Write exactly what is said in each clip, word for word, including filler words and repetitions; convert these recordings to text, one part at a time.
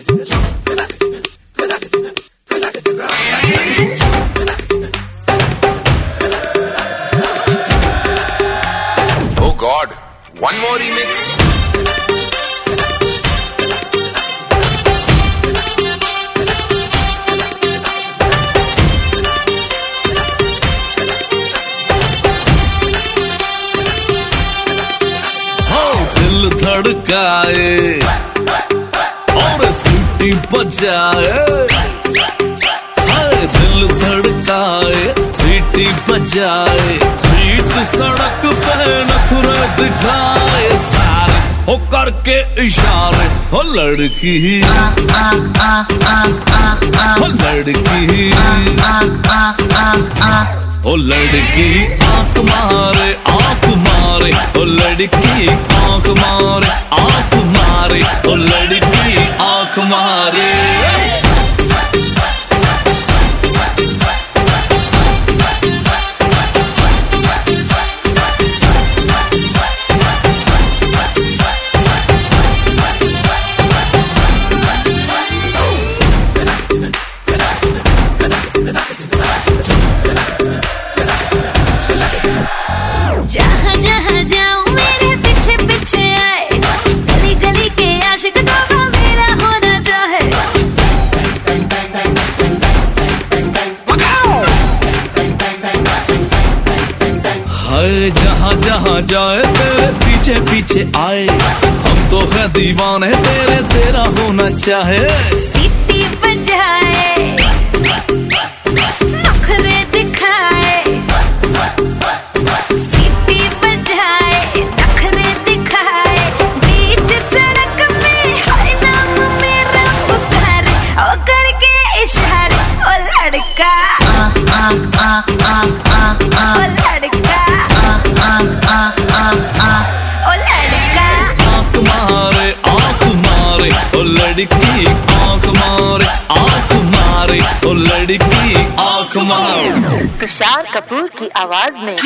Oh God, one more remix. दिल धड़काए और सीटी बजाए, दिल धड़काए सीटी बजाए, बीच सड़क पे नखरे दिखाए सारे हो करके इशारे। हो लड़की हो लड़की ओ लड़की आंख मारे आंख मारे, ओ लड़की आंख मारे आंख मारे, ओ लड़की आंख मारे। जहाँ जहाँ जाऊँ मेरे पीछे पीछे आए, गली गली के आशिक तो मेरा होना चाहे। हाय जहाँ जहाँ जाए तेरे पीछे पीछे आए, हम तो है दीवाने तेरे, तेरा होना चाहे। सीटी बजाए नखरे दिखाए, सीटी बजाए नखरे दिखाए, बीच सड़क में हर नाम मेरा पुकारे, ओ करके इशारे। ओ लड़का ओ लड़का ओ लड़का आंख मारे आंख मारे, ओ लड़की आंख मारे आंख मारे, ओ लड़की आंख मारे। तुषार कपूर की आवाज में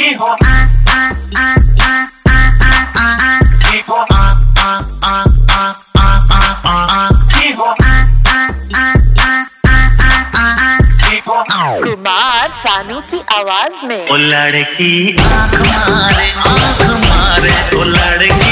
कुमार सानू की आवाज में ओ लड़की आंख मारे आंख मारे, ओ लड़की